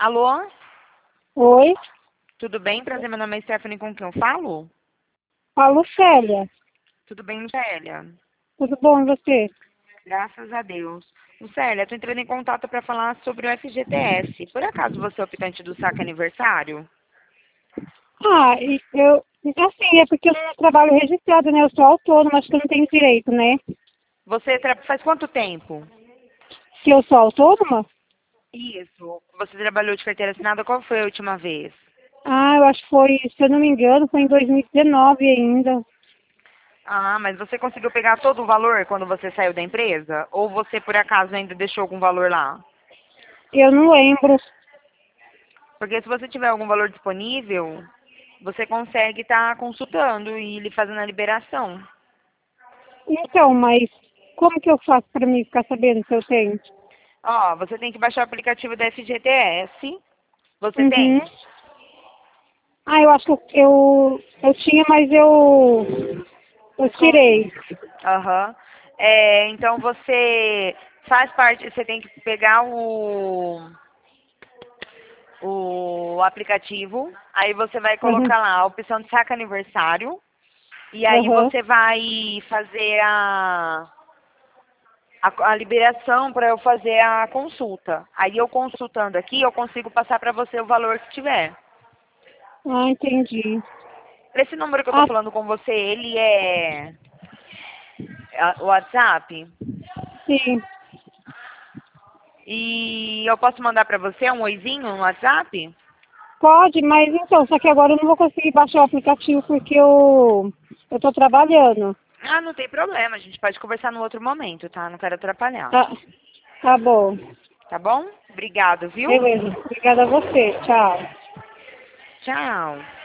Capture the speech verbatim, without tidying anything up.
Alô? Oi, Tudo bem? Prazer, meu nome é Stephanie, com quem eu falo? falo Célia. Tudo bem, Célia? Tudo bom e você? Graças a Deus. Célia, tô entrando em contato para falar sobre o F G T S. Por acaso você é optante do saque aniversário? Ah, e eu. Assim, é porque eu não trabalho registrado, né? Eu sou autônoma, acho que eu não tenho direito, né? Você tra- faz quanto tempo? Se eu sou autônoma? Isso. Você trabalhou de carteira assinada, qual foi a última vez? Ah, eu acho que foi, se eu não me engano, foi em dois mil e dezenove ainda. Ah, mas você conseguiu pegar todo o valor quando você saiu da empresa? Ou você, por acaso, ainda deixou algum valor lá? Eu não lembro. Porque se você tiver algum valor disponível, você consegue estar consultando e lhe fazendo a liberação. Então, mas como que eu faço para mim ficar sabendo se eu tenho? Ó, você tem que baixar o aplicativo da F G T S. Você Uhum. tem? Ah, eu acho que eu, eu tinha, mas eu, eu tirei. Aham. É, então você faz parte, você tem que pegar o, o aplicativo, aí você vai Uhum. colocar lá a opção de saca aniversário, e aí Uhum. você vai fazer a, a, a liberação para eu fazer a consulta. Aí eu consultando aqui, eu consigo passar para você o valor que tiver. Ah, entendi. Esse número que eu tô Ah, falando com você, ele é é o WhatsApp? sim. E eu posso mandar para você um oizinho no WhatsApp? Pode, mas então, só que agora eu não vou conseguir baixar o aplicativo porque eu eu tô trabalhando. Ah, não tem problema, a gente pode conversar no outro momento, tá? Não quero atrapalhar. Tá, tá bom. Tá bom? Obrigado, viu? Beleza. Obrigada a você. Tchau. Tchau.